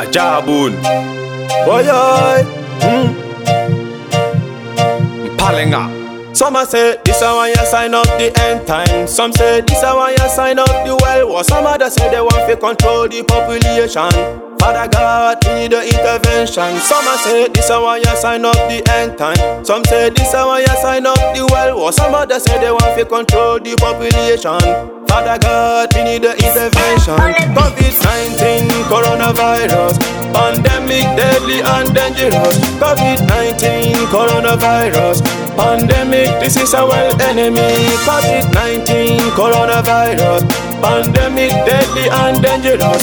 Jabun. Boy, Palenga. Some a say this a why you sign up the end time. Some say this a why you sign up the well war. Some others say they want to control the population. Father God, we need the intervention. Some a say this a why you sign up the end time. Some say this a why you sign up the well war. Some others say they want to control the population. Father God, we need the intervention. COVID-19, coronavirus, pandemic, deadly and dangerous. COVID-19, coronavirus, pandemic, this is our enemy. COVID-19, coronavirus, pandemic, deadly and dangerous.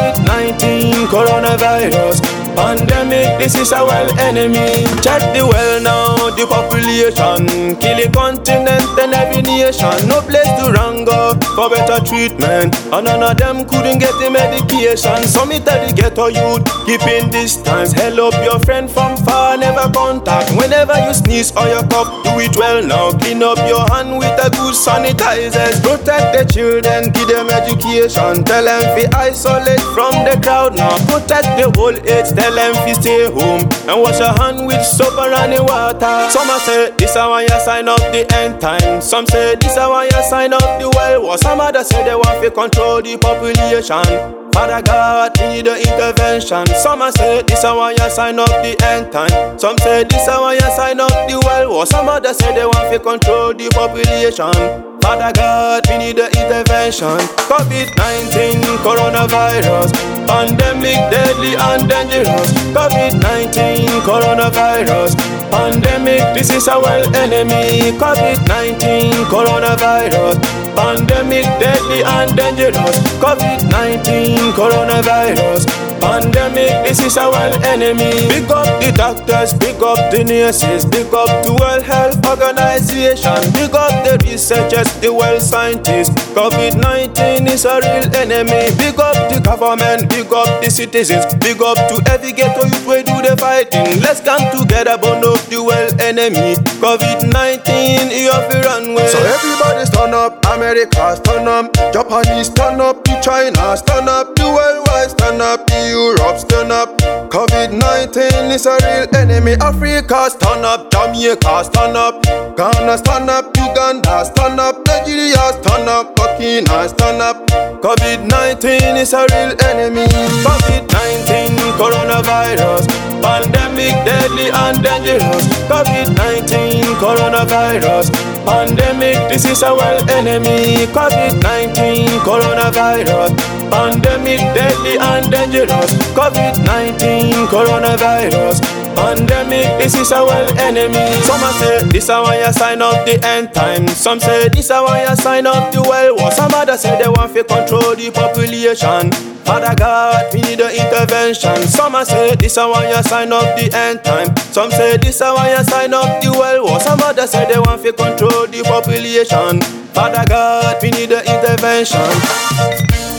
COVID-19, coronavirus, pandemic, this is our enemy. Check the well now, the population, kill the continent and every nation. No place to run go for better treatment, and none of them couldn't get the medication. So me tell the ghetto youth, keep in distance. Help your friend from far, never contact. Whenever you sneeze or you cough, do it well now. Clean up your hand with a good sanitizers. Protect the children, give them education. Tell them to isolate from the crowd now. Protect the whole age, tell them to stay home and wash your hand with soap and running water. Some say this is why you sign up the end time. Some say this is why you sign up the well war. Some others say they want to control the population. Father God, we need the intervention. Some say this is why you sign up the end time. Some say this is why you sign up the well war. Some others say they want to control the population. Father God, we need the intervention. COVID-19, coronavirus, pandemic, deadly and dangerous. COVID-19, coronavirus, pandemic, this is our enemy. COVID-19, coronavirus, pandemic, deadly and dangerous. COVID-19, coronavirus, pandemic, this is our enemy. Pick up the doctors, pick up the nurses, pick up the World Health Organization, pick up the researchers, the world scientists. COVID-19 is a real enemy. Pick up the government, pick up the citizens, pick up to every ghetto youth we do the fighting. Let's come together, bond up the world enemy. COVID-19, you have to run away. So everybody stand up, America stand up, Japanese stand up, the China stand up, the worldwide stand up, the Europe stand up. COVID-19 is a real enemy. Africa stand up, Jamaica stand up, Ghana stand up, Uganda stand up, Nigeria stand up, Burkina stand up. COVID-19 is a real enemy. COVID-19, coronavirus, pandemic, deadly and dangerous. COVID-19, coronavirus, pandemic, this is our enemy. COVID-19, coronavirus, pandemic, deadly and dangerous. COVID-19, coronavirus, pandemic, this is our enemy. Some say this is why you sign up the end time. Some say this is why you sign up the well war. Some others say they want to control the population. Father God, we need the intervention. Some say this is why you sign up the end time. Some say this is why you sign up the well war. Some others say they want to control the population. Father God, we need the intervention.